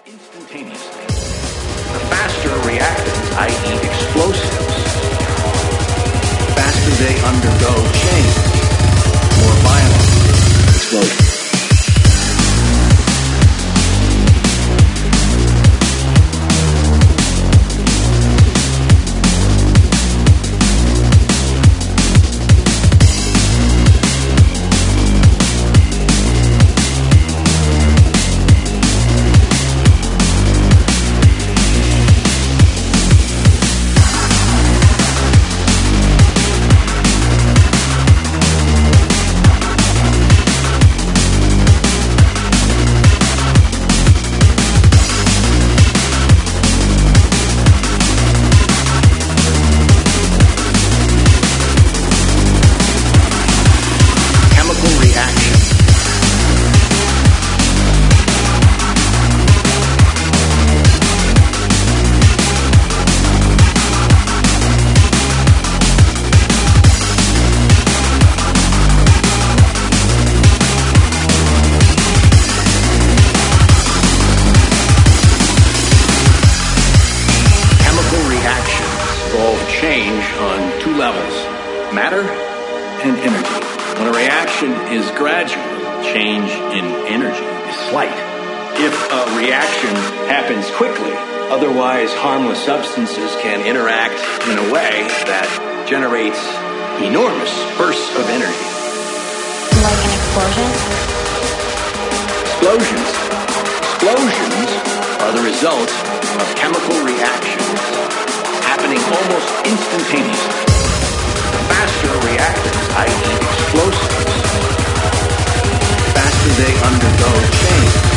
instantaneously. The faster reactants, i.e. explosives, the faster they undergo change, more violent explosions. Change on two levels, matter and energy. When a reaction is gradual, change in energy is slight. If a reaction happens quickly, otherwise harmless substances can interact in a way that generates enormous bursts of energy. Like an explosion? Explosions are the result of chemical reactions happening almost instantaneously. The faster reactants, i.e. explosives, the faster they undergo change.